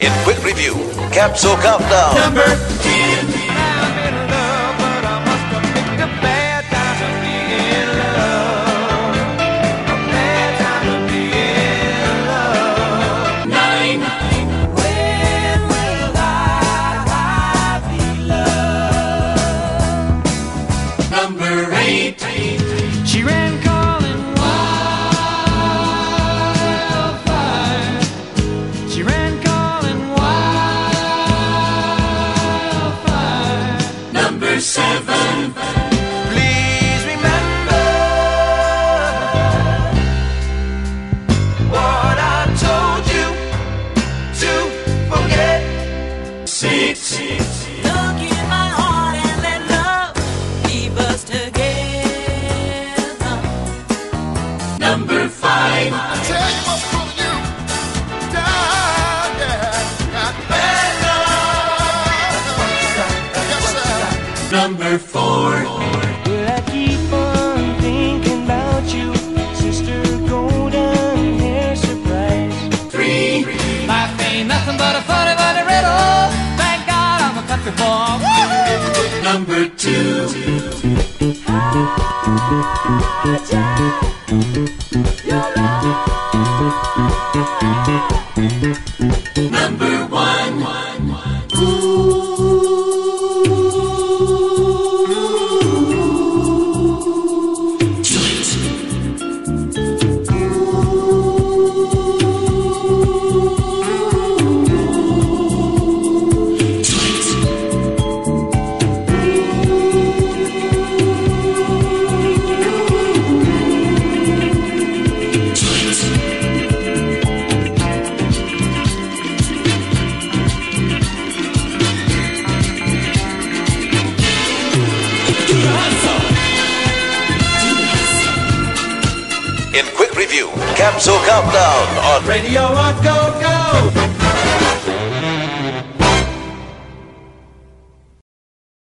In quick review, Capsule Countdown. Number 10. Number 8. She ran calling wildfire. She ran calling wildfire. Number 7. Please remember what I told you to forget. 6. Look in my heart and let love keep us together. Number 5. Tell you what's pulling you down, yeah. Got bad love. Yes, sir. Number 4. Will I keep on thinking about you, sister golden hair surprise? 3. Life ain't nothing but a funny riddle. Thank God I'm a country boy. Number 2. Number 1. In quick review, Capsule Countdown on Radio Rock Go Go.